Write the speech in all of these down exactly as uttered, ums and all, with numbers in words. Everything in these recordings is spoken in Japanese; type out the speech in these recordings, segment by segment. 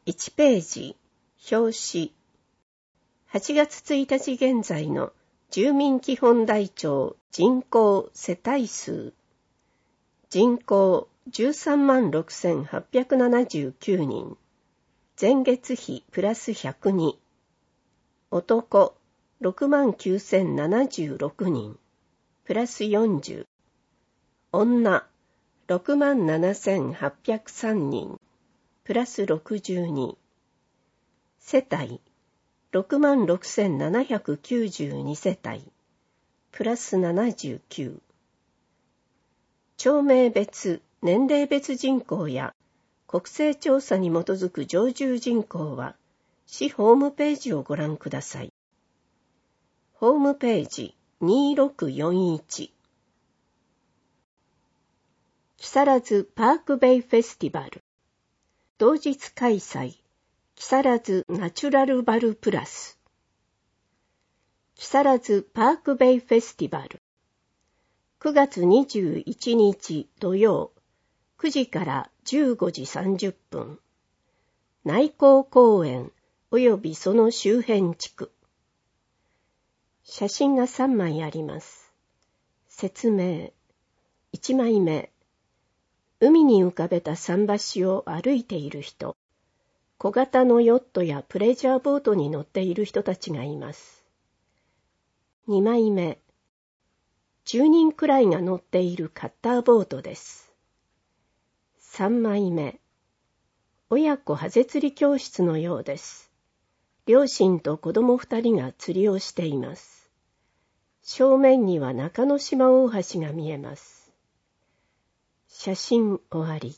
いちページ、表紙。はちがつついたち現在の住民基本台帳人口世帯数。人口じゅうさんまんろくせんはっぴゃくななじゅうきゅうにん。前月比プラスひゃくに。男ろくまんきゅうせんななじゅうろくにん。プラスよんじゅう。女ろくまんななせんはっぴゃくさんにん。プラスろくじゅうに。世帯ろくまんろくせんななひゃくきゅうじゅうに世帯。プラスななじゅうきゅう。町名別、年齢別人口や国勢調査に基づく常住人口は市ホームページをご覧ください。ホームページにーろくよんいち。木更津パークベイフェスティバル。同日開催。木更津ナチュラルバルプラス。木更津パークベイフェスティバル。くがつにじゅういちにち土曜、くじからじゅうごじさんじゅっぷん。内港公園及びその周辺地区。写真がさんまいあります。説明。いちまいめ。海に浮かべた桟橋を歩いている人。小型のヨットやプレジャーボートに乗っている人たちがいます。にまいめ。じゅうにんくらいが乗っているカッターボートです。さんまいめ。親子ハゼ釣り教室のようです。両親と子供ふたりが釣りをしています。正面には中之島大橋が見えます。写真終わり。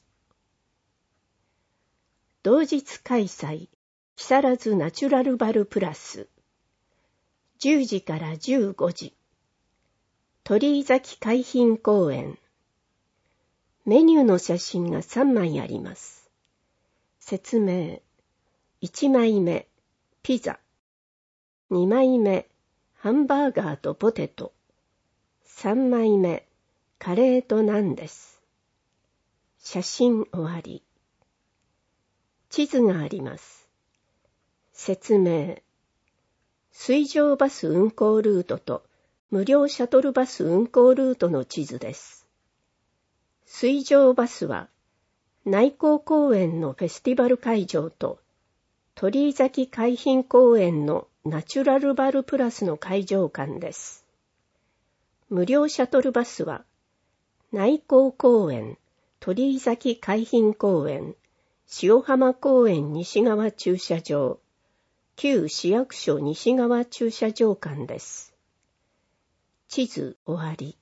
同日開催、木更津ナチュラルバルプラス。じゅうじからじゅうごじ。鳥居崎海浜公園。メニューの写真がさんまいあります。説明。いちまいめ、ピザ。にまいめ、ハンバーガーとポテト。さんまいめ、カレーとナンです。写真終わり。地図があります。説明。水上バス運行ルートと無料シャトルバス運行ルートの地図です。水上バスは内港公園のフェスティバル会場と鳥居崎海浜公園のナチュラルバルプラスの会場間です。無料シャトルバスは内港公園、鳥居崎海浜公園、塩浜公園西側駐車場、旧市役所西側駐車場間です。地図終わり。